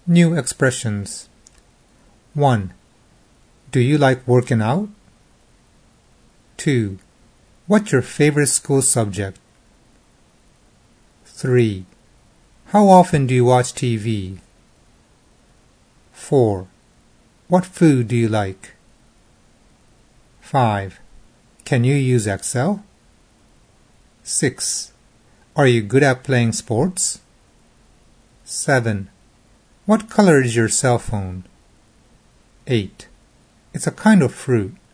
New expressions. 1. Do you like working out? 2. What's your favorite school subject? 3. How often do you watch TV? 4. What food do you like? 5. Can you use Excel? 6. Are you good at playing sports? 7. What color is your cell phone? 8. It's a kind of fruit.